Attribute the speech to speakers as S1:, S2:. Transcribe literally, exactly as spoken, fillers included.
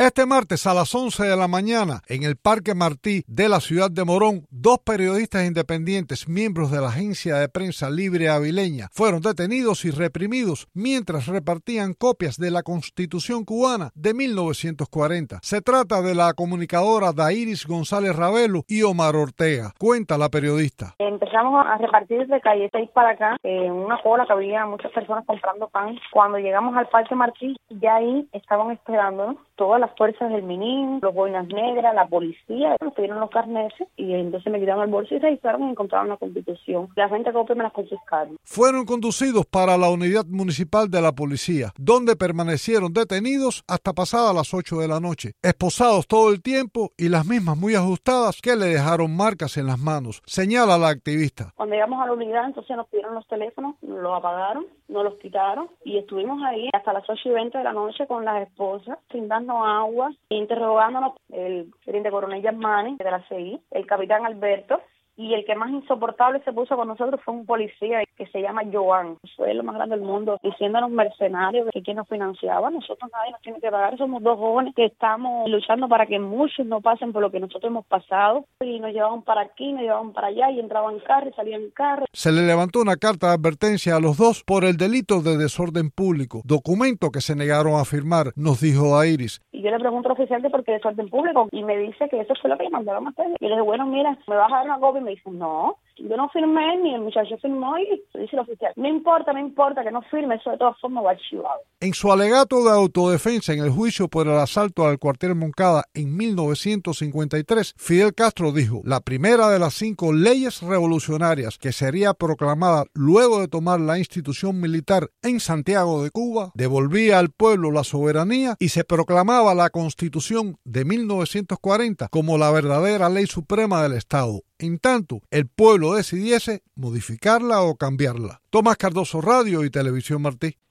S1: Este martes a las once de la mañana, en el Parque Martí de la ciudad de Morón, dos periodistas independientes, miembros de la agencia de prensa Libre Avileña, fueron detenidos y reprimidos mientras repartían copias de la Constitución cubana de mil novecientos cuarenta. Se trata de la comunicadora Dairis González Ravelo y Omar Ortega. Cuenta la periodista.
S2: Empezamos a repartir de calle seis para acá, en una cola que había muchas personas comprando pan. Cuando llegamos al Parque Martí, ya ahí estaban esperándonos todas las fuerzas del MININ, los boinas negras, la policía, nos pidieron los carneses y entonces me quitaron el bolso y registraron y encontraron la Constitución. Las veinte copias me las confiscaron.
S1: Fueron conducidos para la unidad municipal de la policía, donde permanecieron detenidos hasta pasadas las ocho de la noche, esposados todo el tiempo y las mismas muy ajustadas que le dejaron marcas en las manos, señala la activista.
S2: Cuando llegamos a la unidad, entonces nos pidieron los teléfonos, nos los apagaron, nos los quitaron y estuvimos ahí hasta las ocho y veinte de la noche con las esposas, sin darnos agua, interrogándonos el teniente coronel Yasmani de la C I, el capitán Alberto, y el que más insoportable se puso con nosotros fue un policía que se llama Joan. Fue lo más grande del mundo, diciéndonos mercenarios que quien nos financiaba. Nosotros nadie nos tiene que pagar. Somos dos jóvenes que estamos luchando para que muchos no pasen por lo que nosotros hemos pasado. Y nos llevaban para aquí, nos llevaban para allá y entraban en carro y salían en carro.
S1: Se le levantó una carta de advertencia a los dos por el delito de desorden público, documento que se negaron a firmar, nos dijo Dairis.
S2: Y yo le pregunto al oficial que por qué desorden público y me dice que eso fue lo que le mandaron a hacer. Y le dije, bueno, mira, me vas a dar una copia. Y me dice, no, yo no firmé, ni el muchacho firmó. Y dice el oficial, no importa, no importa que no firme, eso de todas formas va archivado.
S1: En su alegato de autodefensa en el juicio por el asalto al cuartel Moncada en mil novecientos cincuenta y tres, Fidel Castro dijo, la primera de las cinco leyes revolucionarias que sería proclamada luego de tomar la institución militar en Santiago de Cuba, devolvía al pueblo la soberanía y se proclamaba la Constitución de mil novecientos cuarenta como la verdadera ley suprema del Estado, en tanto el pueblo decidiese modificarla o cambiarla. Tomás Cardoso, Radio y Televisión Martí.